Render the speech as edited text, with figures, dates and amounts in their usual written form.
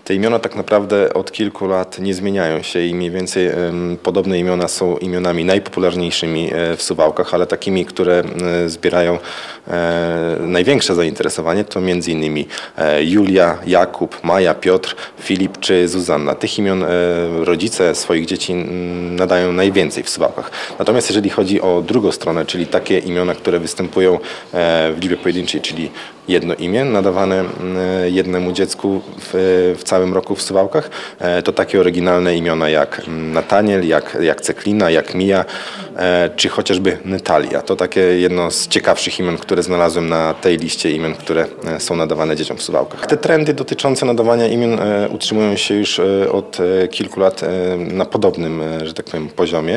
Te imiona tak naprawdę od kilku lat nie zmieniają się i mniej więcej podobne imiona są imionami najpopularniejszymi w Suwałkach, ale takimi, które zbierają największe zainteresowanie, to m.in. Julia, Jakub, Maja, Piotr, Filip czy Zuzanna. Tych imion rodzice swoich dzieci nadają najwięcej w Suwałkach. Natomiast jeżeli chodzi o drugą stronę, czyli takie imiona, które występują w liczbie pojedynczej, czyli jedno imię nadawane jednemu dziecku w całym roku w Suwałkach, to takie oryginalne imiona jak Nataniel, jak Ceklina, jak Mija, czy chociażby Natalia. To takie jedno z ciekawszych imion, które znalazłem na tej liście imion, które są nadawane dzieciom w Suwałkach. Te trendy dotyczące nadawania imion utrzymują się już od kilku lat na podobnym, że tak powiem, poziomie.